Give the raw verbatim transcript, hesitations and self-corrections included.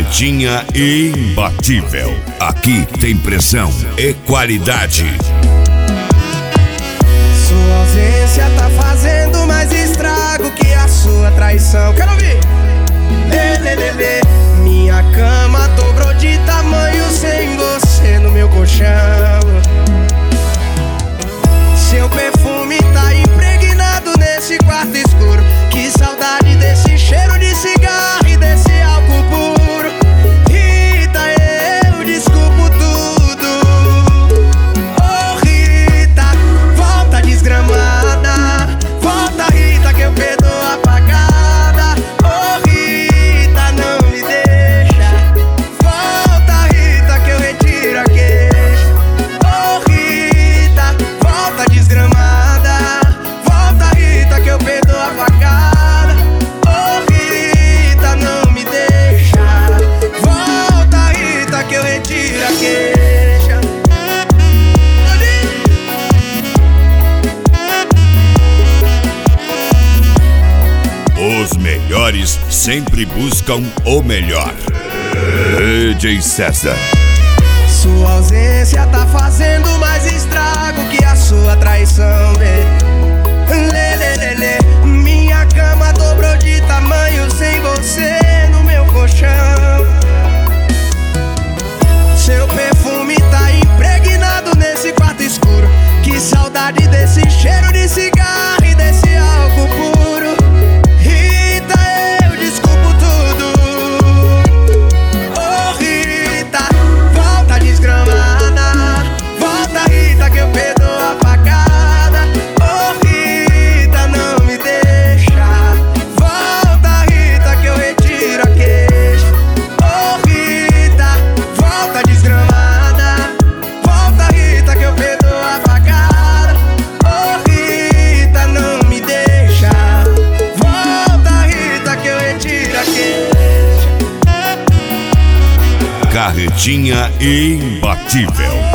Carretinha imbatível. Aqui tem pressão e qualidade. Sua ausência tá fazendo mais estrago que a sua traição. Quero ouvir! Lê, lê, lê, lê. Minha cama dobrou de tamanho sem você no meu colchão. Seu perfume tá impregnado nesse quarto escuro. Que saudade desse cheiro de cigarro e desse álcool puro. Rita, eu desculpo tudo. Oh Rita, volta desgramada. Volta Rita que eu perdoo apagada. Oh Rita, não me deixa. Volta Rita que eu retiro a queixa. Oh Rita, volta desgramada. Volta Rita que eu perdoo apagada. Oh Rita, não me deixa. Volta Rita que eu retiro a queixa. Os melhores sempre buscam o melhor. D J César. Sua ausência tá fazendo mais estrago que a sua traição, lê, lê, lê, lê, lê. Minha cama dobrou de tamanho sem você no meu colchão. Seu perfume tá impregnado nesse quarto escuro. Que saudade desse cheiro de cigarro e desse álcool puro. Rita, eu desculpo tudo. Oh Rita, volta desgramada. Volta Rita que eu perdoo apagada. Oh Rita, não me deixa. Volta Rita que eu retiro a queixa. Oh Rita, volta desgramada. Volta Rita que eu perdoo apagada. Oh Rita, não me deixa. Volta Rita que eu retiro a queixa. Carretinha imbatível.